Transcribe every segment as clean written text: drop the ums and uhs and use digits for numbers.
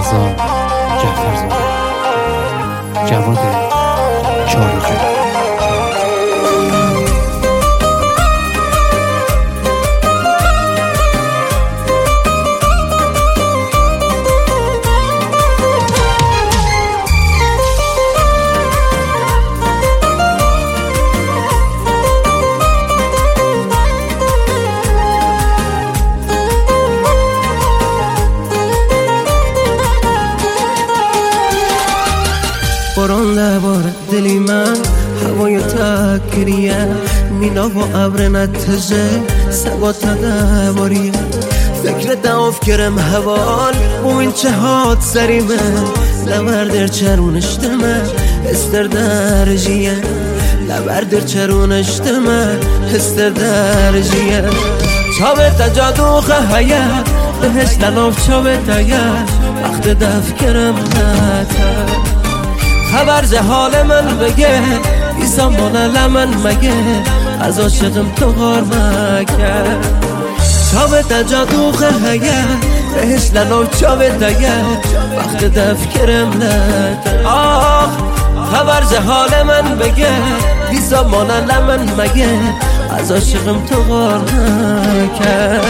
رضا جعفرزاده، جواد چارجو. باران لبار دلی من هوای تکریه مینا و ابر نتجه سبات ندواریه فکر دعاف کرم هوال و این چه هات سریمه لبر در چرونشتمه استر درجیه لبر در چرونشتمه استر درجیه چاوه تجادوخه هیه بهش لناف چاوه تایه وقت دف کرم نتر خبر حال من بگه ایسان بانه لمن مگه از عاشقم تو غار مکه چاوه تجادوخه هیه بهش لنو چاوه دگه وقت دفکرم نده آخ خبر حال من بگه ایسان بانه لمن مگه از عاشقم تو غار مکه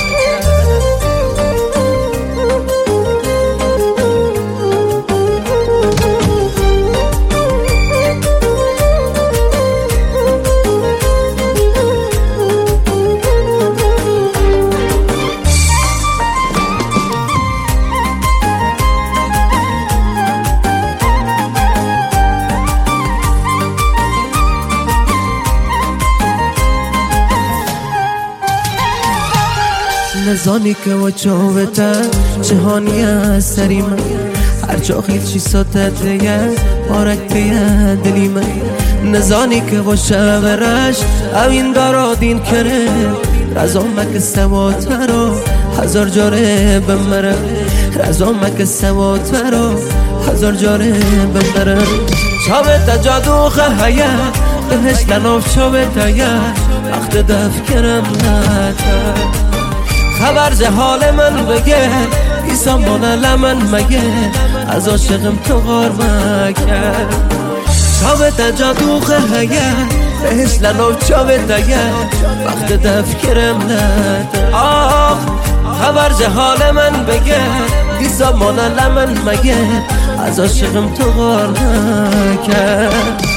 نزانی که و چاوته جهانی از سری من هر جا خیل چی ساتت دیگه بارک دیگه دلی من نزانی که و شورش اوین دارا دین کره رزا مک سواته رو هزار جاره بمره رزا مک سواته رو هزار جاره بمره چاوه تجادوخه هیه بهش لناف چاوه تایه وقت دف کرم نتر خبر حال من بگه ایسان بانه لمن مگه از عاشقم تو غار مکه چاوه تجادوخه هیه بهش لنو چاوه دگه وقت دفکرم نده آخ خبر حال من بگه ایسان بانه لمن مگه از عاشقم تو غار مکه